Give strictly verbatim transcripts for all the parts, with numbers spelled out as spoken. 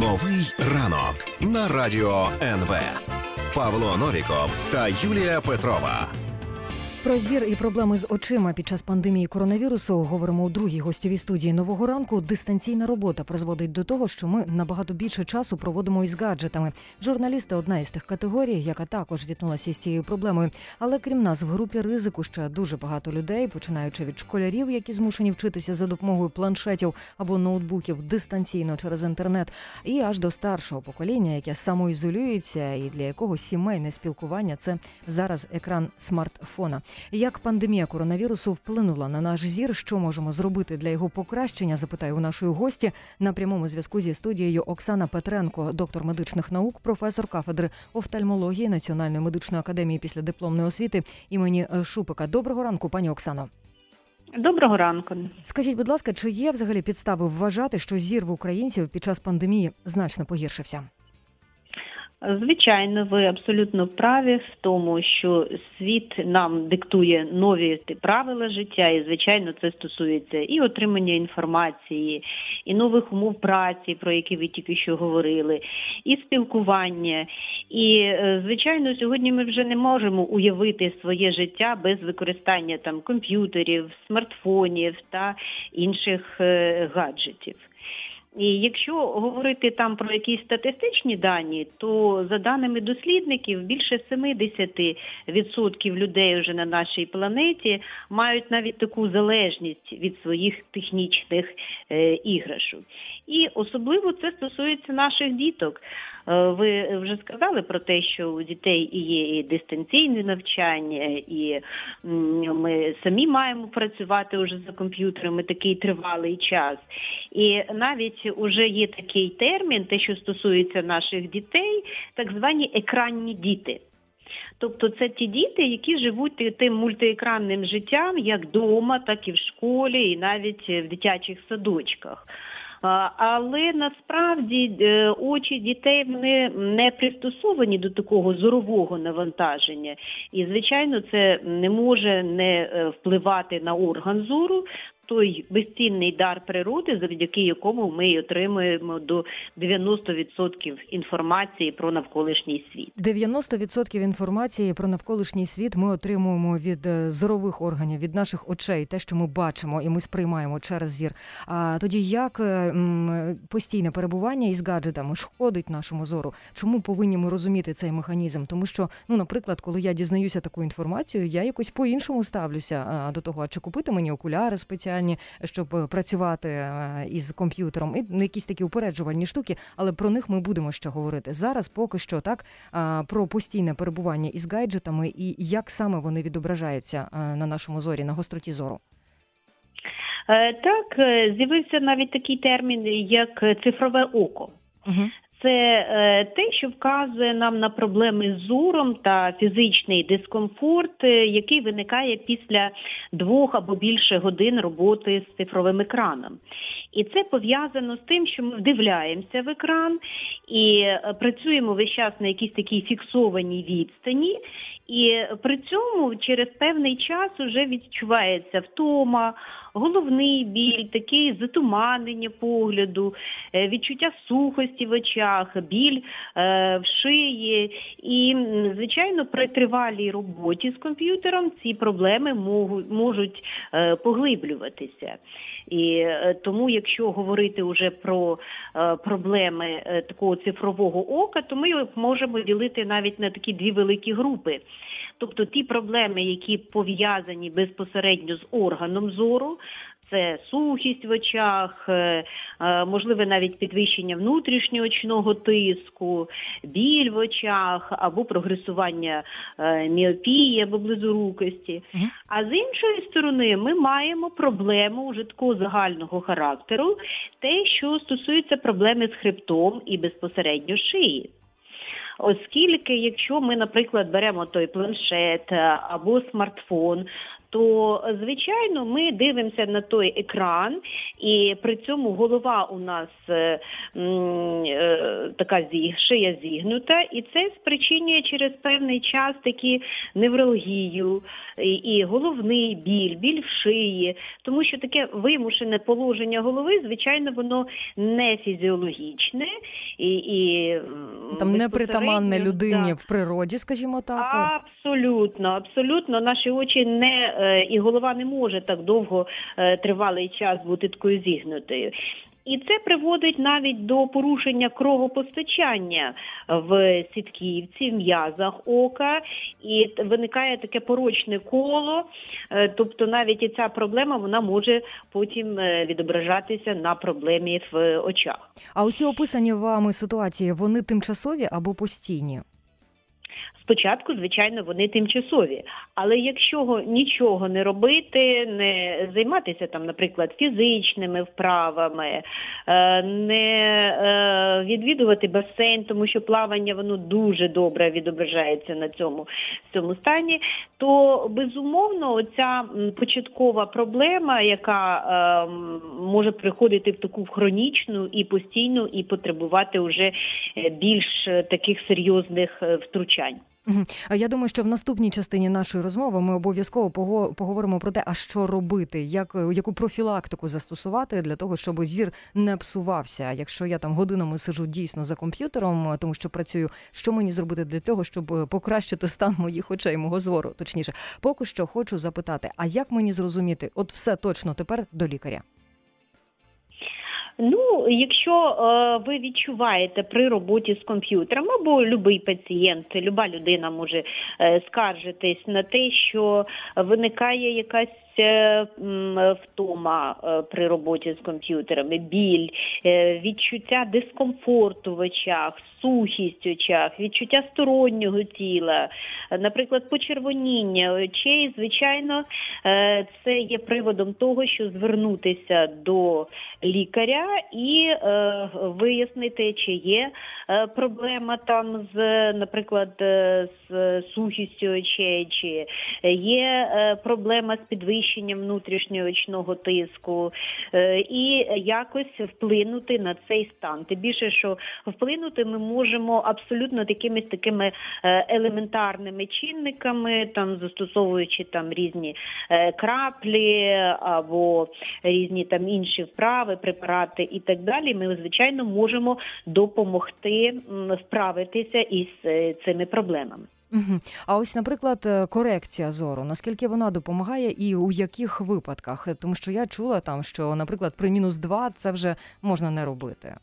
Новий ранок на радіо ен ве. Павло Новіков та Юлія Петрова. Про зір і проблеми з очима під час пандемії коронавірусу говоримо у другій гостьовій студії «Нового ранку». Дистанційна робота призводить до того, що ми набагато більше часу проводимо із гаджетами. Журналісти – одна із тих категорій, яка також зіткнулася з цією проблемою. Але крім нас, в групі ризику ще дуже багато людей, починаючи від школярів, які змушені вчитися за допомогою планшетів або ноутбуків дистанційно через інтернет, і аж до старшого покоління, яке самоізолюється і для якого сімейне спілкування – це зараз екран смартфона. Як пандемія коронавірусу вплинула на наш зір, що можемо зробити для його покращення, запитаю у нашої гості. На прямому зв'язку зі студією Оксана Петренко, доктор медичних наук, професор кафедри офтальмології Національної медичної академії післядипломної освіти імені Шупика. Доброго ранку, пані Оксано. Доброго ранку. Скажіть, будь ласка, чи є взагалі підстави вважати, що зір в українців під час пандемії значно погіршився? Звичайно, ви абсолютно праві в тому, що світ нам диктує нові правила життя, і, звичайно, це стосується і отримання інформації, і нових умов праці, про які ви тільки що говорили, і спілкування. І, звичайно, сьогодні ми вже не можемо уявити своє життя без використання там комп'ютерів, смартфонів та інших е, гаджетів. І якщо говорити там про якісь статистичні дані, то за даними дослідників більше сімдесят відсотків людей вже на нашій планеті мають навіть таку залежність від своїх технічних е, іграшок. І особливо це стосується наших діток. Ви вже сказали про те, що у дітей є і дистанційне навчання, і ми самі маємо працювати вже за комп'ютерами такий тривалий час. І навіть вже є такий термін, те, що стосується наших дітей, так звані екранні діти. Тобто це ті діти, які живуть тим мультиекранним життям як вдома, так і в школі, і навіть в дитячих садочках. Але насправді очі дітей вони не пристосовані до такого зорового навантаження. І, звичайно, це не може не впливати на орган зору, той безцінний дар природи, завдяки якому ми отримуємо до дев'яносто відсотків інформації про навколишній світ. дев'яносто відсотків інформації про навколишній світ ми отримуємо від зорових органів, від наших очей, те, що ми бачимо і ми сприймаємо через зір. А тоді як м, постійне перебування із гаджетами шкодить нашому зору? Чому повинні ми розуміти цей механізм? Тому що, ну, наприклад, коли я дізнаюся таку інформацію, я якось по-іншому ставлюся а, до того, а чи купити мені окуляри спеціальні, щоб працювати із комп'ютером, і якісь такі упереджувальні штуки, але про них ми будемо ще говорити. Зараз поки що так, про постійне перебування із гаджетами і як саме вони відображаються на нашому зорі, на гостроті зору. Так, з'явився навіть такий термін, як цифрове око. Угу. Це те, що вказує нам на проблеми з зором та фізичний дискомфорт, який виникає після двох або більше годин роботи з цифровим екраном. І це пов'язано з тим, що ми вдивляємося в екран і працюємо весь час на якійсь такій фіксованій відстані. І при цьому через певний час вже відчувається втома, головний біль, таке затуманення погляду, відчуття сухості в очах, біль е, в шиї. І, звичайно, при тривалій роботі з комп'ютером ці проблеми можуть, можуть е, поглиблюватися. І е, тому, якщо говорити вже про е, проблеми е, такого цифрового ока, то ми їх можемо ділити навіть на такі дві великі групи. Тобто ті проблеми, які пов'язані безпосередньо з органом зору, це сухість в очах, можливе навіть підвищення внутрішньоочного тиску, біль в очах або прогресування міопії або близорукості. Uh-huh. А з іншої сторони ми маємо проблему вже такого загального характеру, те, що стосується проблеми з хребтом і безпосередньо шиї. Оскільки, якщо ми, наприклад, беремо той планшет або смартфон, то, звичайно, ми дивимося на той екран, і при цьому голова у нас е, е, така зіг, шия зігнута, і це спричинює через певний час такі невралгію і, і головний біль, біль в шиї, тому що таке вимушене положення голови, звичайно, воно не фізіологічне. І, і Там не притаманне людині да. в природі, скажімо так. Абсолютно, абсолютно. Наші очі не, і голова не може так довго тривалий час бути такою зігнутою. І це приводить навіть до порушення кровопостачання в сітківці, в м'язах ока, і виникає таке порочне коло, тобто навіть і ця проблема, вона може потім відображатися на проблемі в очах. А усі описані вами ситуації, вони тимчасові або постійні? Спочатку, звичайно, вони тимчасові, але якщо нічого не робити, не займатися там, наприклад, фізичними вправами, не відвідувати басейн, тому що плавання воно дуже добре відображається на цьому, цьому стані, то безумовно оця початкова проблема, яка може приходити в таку хронічну і постійну, і потребувати вже більш таких серйозних втручань. Я думаю, що в наступній частині нашої розмови ми обов'язково поговоримо про те, а що робити, як, яку профілактику застосувати для того, щоб зір не псувався. Якщо я там годинами сиджу дійсно за комп'ютером, тому що працюю, що мені зробити для того, щоб покращити стан моїх очей, мого зору, точніше. Поки що хочу запитати, а як мені зрозуміти, от все точно тепер до лікаря? Ну, якщо е, ви відчуваєте при роботі з комп'ютером, або будь-який пацієнт, люба людина може е, скаржитись на те, що виникає якась втома при роботі з комп'ютерами, біль, відчуття дискомфорту в очах, сухість в очах, відчуття стороннього тіла, наприклад, почервоніння очей, звичайно, це є приводом того, що звернутися до лікаря і вияснити, чи є проблема там з, наприклад, з сухістю очей, чи є проблема з підвищенням внутрішнього очного тиску, і якось вплинути на цей стан. Тим більше, що вплинути ми можемо абсолютно такими такими елементарними чинниками, там застосовуючи там різні краплі або різні там інші вправи, препарати і так далі. Ми, звичайно, можемо допомогти справитися із цими проблемами. Угу. А ось, наприклад, корекція зору, наскільки вона допомагає і у яких випадках? Тому що я чула там, що, наприклад, при мінус два це вже можна не робити.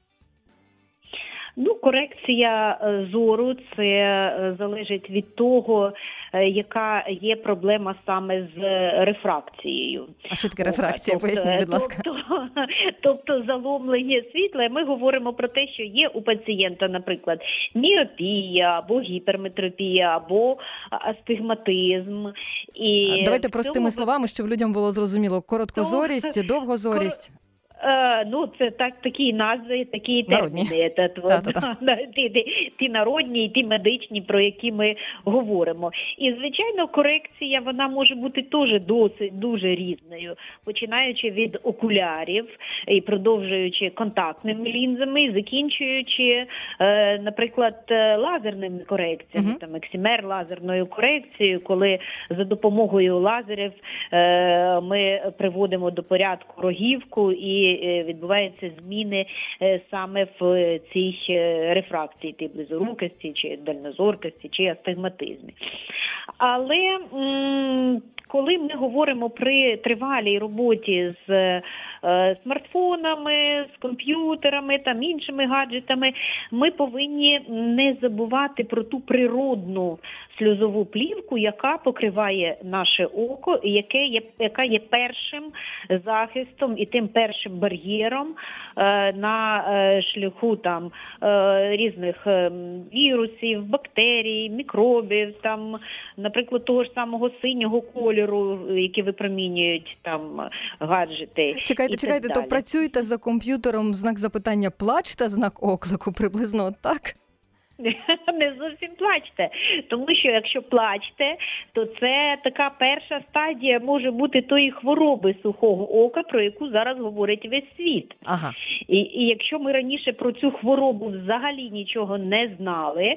Ну, корекція зору – це залежить від того, яка є проблема саме з рефракцією. А що таке рефракція? Тобто, поясніть, будь ласка. Тобто, тобто заломлення світла. Ми говоримо про те, що є у пацієнта, наприклад, міопія, або гіперметропія, або астигматизм. І давайте простими цьому... словами, щоб людям було зрозуміло. Короткозорість, довгозорість. Ну, це так, такі назви, такі терміни. Та, та, та, та. Ті, ті, ті народні і ті медичні, про які ми говоримо. І, звичайно, корекція, вона може бути теж досить, дуже різною. Починаючи від окулярів і продовжуючи контактними лінзами, і закінчуючи, е, наприклад, лазерними корекціями, uh-huh. там, ексимер лазерною корекцією, коли за допомогою лазерів е, ми приводимо до порядку рогівку і відбуваються зміни саме в цій рефракції, типу близорукості, чи дальнозоркості, чи астигматизмі. Але м- коли ми говоримо при тривалій роботі з е, смартфонами, з комп'ютерами, там іншими гаджетами, ми повинні не забувати про ту природну сльозову плівку, яка покриває наше око, і яке є, яка є першим захистом і тим першим бар'єром е, на е, шляху там е, різних е, вірусів, бактерій, мікробів, там, наприклад, того ж самого синього кольору, які випромінюють там гаджети. Чекайте, і чекайте, так то далі. Працюєте за комп'ютером, знак запитання плач та знак оклику приблизно так? Не зовсім плачте, тому що якщо плачте, то це така перша стадія може бути тої хвороби сухого ока, про яку зараз говорить весь світ. Ага. І, і якщо ми раніше про цю хворобу взагалі нічого не знали,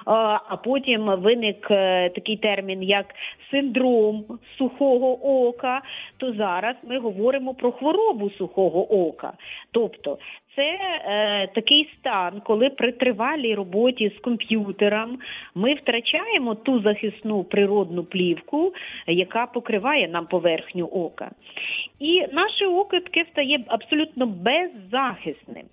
а потім виник такий термін, як синдром сухого ока, то зараз ми говоримо про хворобу сухого ока. Тобто це е, такий стан, коли при тривалій роботі з комп'ютером ми втрачаємо ту захисну природну плівку, яка покриває нам поверхню ока. І наше око таке стає абсолютно беззахисним.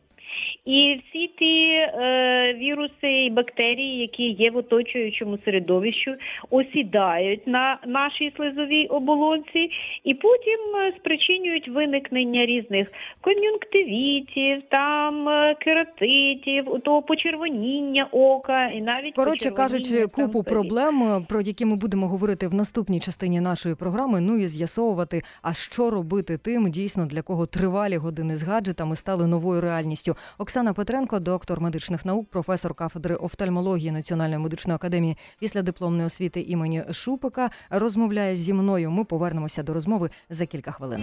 І всі ті е, віруси і бактерії, які є в оточуючому середовищу, осідають на нашій слизовій оболонці і потім спричинюють виникнення різних кон'юнктивітів, там кератитів, того почервоніння ока і навіть коротше кажучи, купу проблем, про які ми будемо говорити в наступній частині нашої програми. Ну і з'ясовувати, а що робити тим, дійсно, для кого тривалі години з гаджетами стали новою реальністю. Оксана Петренко, доктор медичних наук, професор кафедри офтальмології Національної медичної академії післядипломної освіти імені Шупика, розмовляє зі мною. Ми повернемося до розмови за кілька хвилин.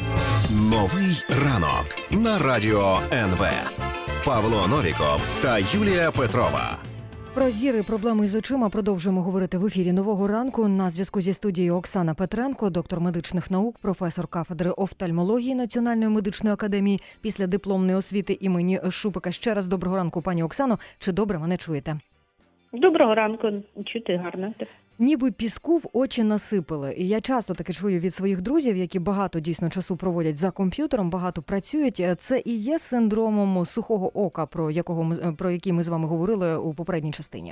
Новий ранок на радіо ен ве. Павло Новіков та Юлія Петрова. Про зір і проблеми з очима продовжуємо говорити в ефірі «Нового ранку». На зв'язку зі студією Оксана Петренко, доктор медичних наук, професор кафедри офтальмології Національної медичної академії післядипломної освіти імені Шупика. Ще раз доброго ранку, пані Оксано. Чи добре мене чуєте? Доброго ранку. Чути гарно. Ніби піску в очі насипали. І я часто таке чую від своїх друзів, які багато дійсно часу проводять за комп'ютером, багато працюють. Це і є синдромом сухого ока, про якого ми, про який ми з вами говорили у попередній частині.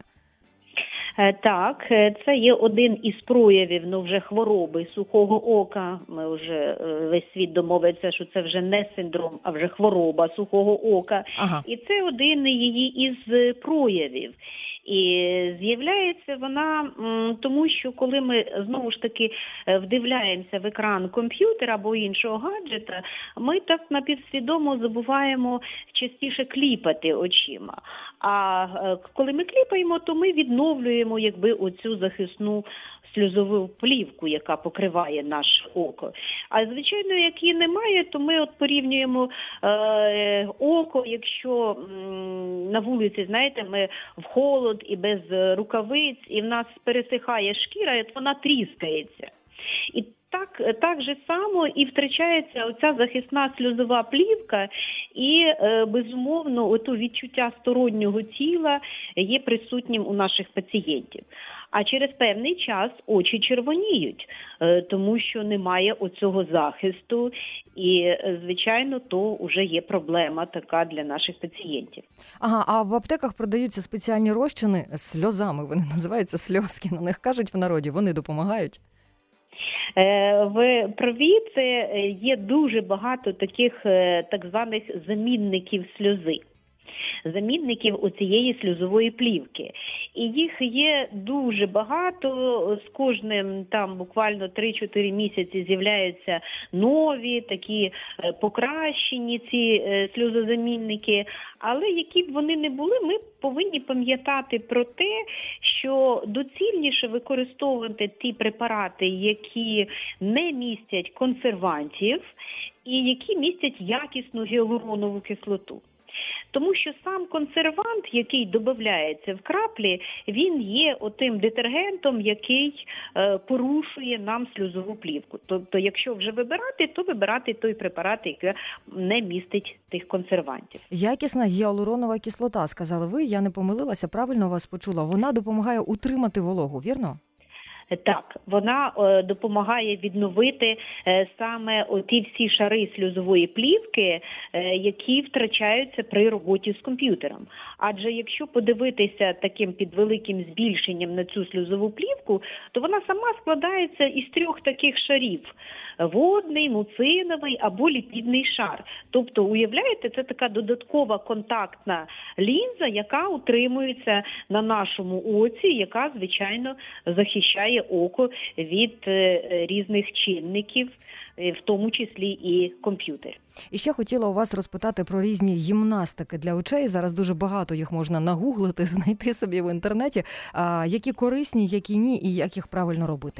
Так, це є один із проявів, ну, вже хвороби сухого ока. Ми вже весь світ домовився, що це вже не синдром, а вже хвороба сухого ока. Ага. І це один її із проявів. І з'являється вона м, тому, що коли ми знову ж таки вдивляємося в екран комп'ютера або іншого гаджета, ми так напівсвідомо забуваємо частіше кліпати очима. А е, коли ми кліпаємо, то ми відновлюємо якби оцю захисну сльозову плівку, яка покриває наше око. А, звичайно, як її немає, то ми от порівнюємо е, око, якщо м, на вулиці, знаєте, ми в холод і без рукавиць, і в нас пересихає шкіра, і вона тріскається. І так, так же само і втрачається оця захисна сльозова плівка, і, е, безумовно, ото відчуття стороннього тіла є присутнім у наших пацієнтів. А через певний час очі червоніють, е, тому що немає оцього захисту, і, е, звичайно, то вже є проблема така для наших пацієнтів. Ага, а в аптеках продаються спеціальні розчини з сльозами, вони називаються сльозки, на них кажуть в народі, вони допомагають? В праві це є дуже багато таких так званих замінників сльози. Замінників оцієї сльозової плівки. І їх є дуже багато, з кожним там буквально три-чотири місяці з'являються нові, такі покращені ці сльозозамінники. Але які б вони не були, ми повинні пам'ятати про те, що доцільніше використовувати ті препарати, які не містять консервантів і які містять якісну гіалуронову кислоту. Тому що сам консервант, який додається в краплі, він є отим детергентом, який е, порушує нам сльозову плівку. Тобто, якщо вже вибирати, то вибирати той препарат, який не містить тих консервантів. Якісна гіалуронова кислота, сказали ви, я не помилилася, правильно вас почула. Вона допомагає утримати вологу, вірно? Так, вона е, допомагає відновити е, саме ті всі шари сльозової плівки, е, які втрачаються при роботі з комп'ютером. Адже якщо подивитися таким під великим збільшенням на цю сльозову плівку, то вона сама складається із трьох таких шарів – водний, муциновий або ліпідний шар. Тобто, уявляєте, це така додаткова контактна лінза, яка утримується на нашому оці, яка, звичайно, захищає око від різних чинників, в тому числі і комп'ютер. І ще хотіла у вас розпитати про різні гімнастики для очей. Зараз дуже багато їх можна нагуглити, знайти собі в інтернеті. А які корисні, які ні, і як їх правильно робити?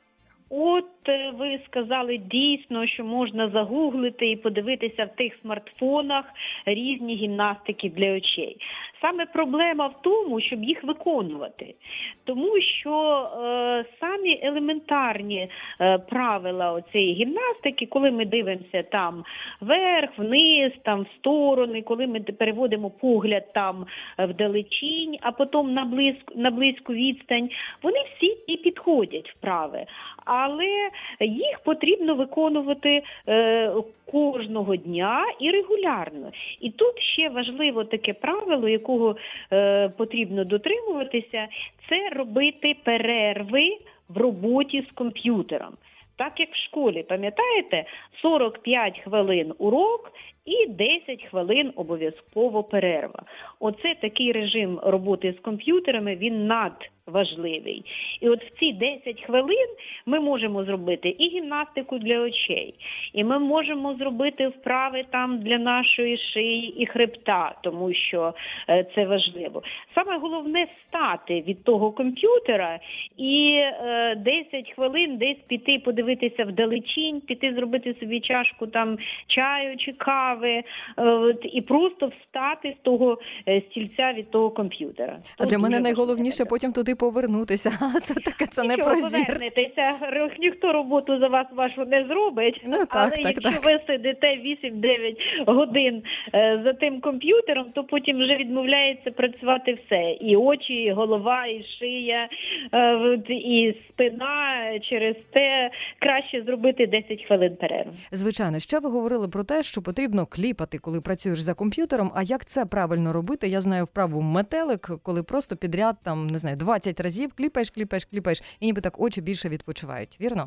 От ви сказали дійсно, що можна загуглити і подивитися в тих смартфонах різні гімнастики для очей. Саме проблема в тому, щоб їх виконувати. Тому що е, самі елементарні е, правила оцієї гімнастики, коли ми дивимося там вверх, вниз, там в сторони, коли ми переводимо погляд там вдалечінь, а потім на близьку, на близьку відстань, вони всі і підходять вправи. Але їх потрібно виконувати е, кожного дня і регулярно. І тут ще важливо таке правило, якого е, потрібно дотримуватися, це робити перерви в роботі з комп'ютером. Так як в школі, пам'ятаєте, сорок п'ять хвилин урок і десять хвилин обов'язково перерва. Оце такий режим роботи з комп'ютерами, він надважливий. І от в ці десять хвилин ми можемо зробити і гімнастику для очей, і ми можемо зробити вправи там для нашої шиї і хребта, тому що е, це важливо. Саме головне встати від того комп'ютера і е, десять хвилин десь піти подивитися вдалечінь, піти зробити собі чашку там чаю чи кави, е, і просто встати з того е, стільця від того комп'ютера. А для мене найголовніше потім туди повернутися. Це таке, це не про зір. Повернетеся, ніхто роботу за вас вашу не зробить, ну, так, але так, якщо так. ви сидите вісім-дев'ять годин е, за тим комп'ютером, то потім вже відмовляється працювати все. І очі, і голова, і шия, е, і спина. Через те краще зробити десять хвилин перерву. Звичайно, ще ви говорили про те, що потрібно кліпати, коли працюєш за комп'ютером. А як це правильно робити? Я знаю вправу метелик, коли просто підряд там, не знаю, двадцять разів кліпаєш, кліпаєш, кліпаєш, і ніби так очі більше відпочивають. Вірно?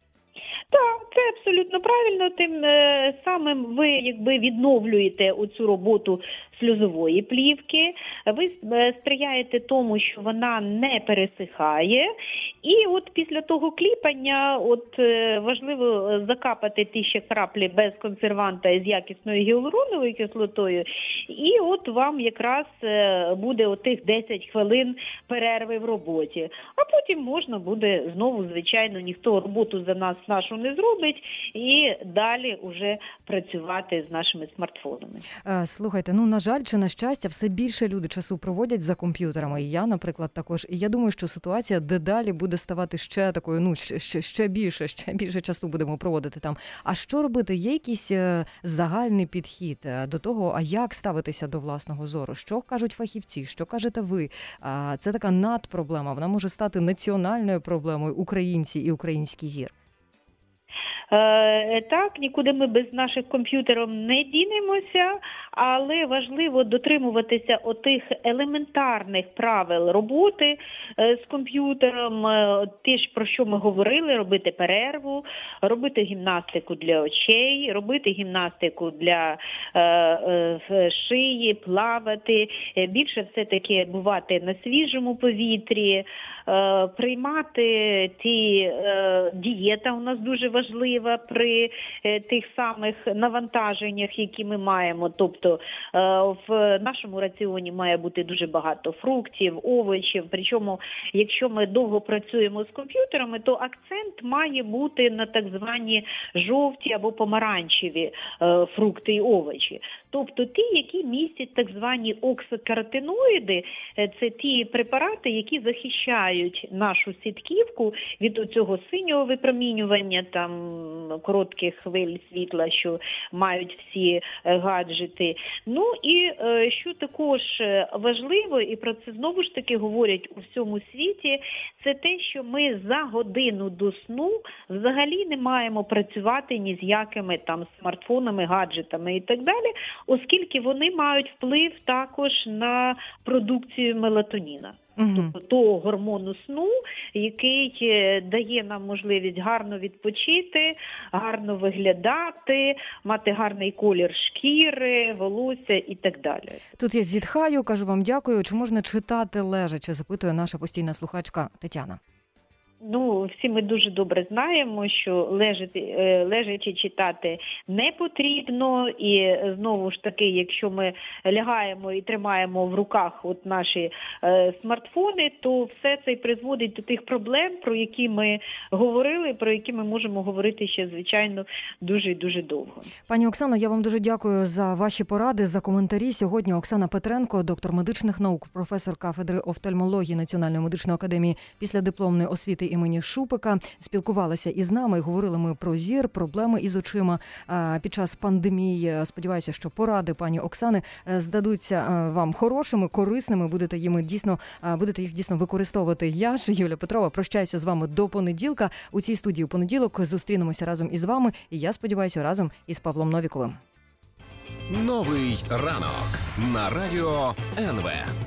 Так, це абсолютно правильно. Тим е, самим ви якби відновлюєте оцю роботу сльозової плівки, ви е, сприяєте тому, що вона не пересихає. І от після того кліпання от е, важливо закапати ті ще краплі без консерванта із якісною гіалуроновою кислотою. І от вам якраз е, буде отих десять хвилин перерви в роботі. А потім можна буде знову, звичайно, ніхто роботу за нас нашу не зробить, і далі вже працювати з нашими смартфонами. Слухайте, ну, на жаль, чи на щастя, все більше люди часу проводять за комп'ютерами. І я, наприклад, також. І я думаю, що ситуація дедалі буде ставати ще такою, ну, ще, ще більше, ще більше часу будемо проводити там. А що робити? Є якийсь загальний підхід до того, а як ставитися до власного зору? Що кажуть фахівці? Що кажете ви? Це така надпроблема. Вона може стати національною проблемою, українці і український зір. Так, нікуди ми без наших комп'ютерів не дінемося, але важливо дотримуватися отих елементарних правил роботи з комп'ютером, те, про що ми говорили, робити перерву, робити гімнастику для очей, робити гімнастику для е, е, шиї, плавати, більше все-таки бувати на свіжому повітрі, е, приймати ті, е, дієта у нас дуже важлива при е, тих самих навантаженнях, які ми маємо, тобто в нашому раціоні має бути дуже багато фруктів, овочів. Причому, якщо ми довго працюємо з комп'ютерами, то акцент має бути на так звані жовті або помаранчеві фрукти і овочі. Тобто ті, які містять так звані оксикаротиноїди, це ті препарати, які захищають нашу сітківку від цього синього випромінювання, там коротких хвиль світла, що мають всі гаджети. Ну і що також важливо, і про це знову ж таки говорять у всьому світі, це те, що ми за годину до сну взагалі не маємо працювати ні з якими там смартфонами, гаджетами і так далі, оскільки вони мають вплив також на продукцію мелатоніна. Угу. Тобто того гормону сну, який дає нам можливість гарно відпочити, гарно виглядати, мати гарний колір шкіри, волосся і так далі. Тут я зітхаю, кажу вам дякую. Чи можна читати лежачи, запитує наша постійна слухачка Тетяна. Ну, всі ми дуже добре знаємо, що лежати, лежачи читати не потрібно. І знову ж таки, якщо ми лягаємо і тримаємо в руках от наші е, смартфони, то все це призводить до тих проблем, про які ми говорили, про які ми можемо говорити ще, звичайно, дуже і дуже довго. Пані Оксано, я вам дуже дякую за ваші поради, за коментарі. Сьогодні Оксана Петренко, доктор медичних наук, професор кафедри офтальмології Національної медичної академії післядипломної освіти імені Шупика, спілкувалася із нами. Говорили ми про зір, проблеми із очима під час пандемії. Сподіваюся, що поради пані Оксани здадуться вам хорошими, корисними. Будете їми дійсно будете їх дійсно використовувати. Я ж, Юлія Петрова, прощаюся з вами до понеділка. У цій студії у понеділок зустрінемося разом із вами. І я сподіваюся, разом із Павлом Новіковим. Новий ранок на радіо ен ве.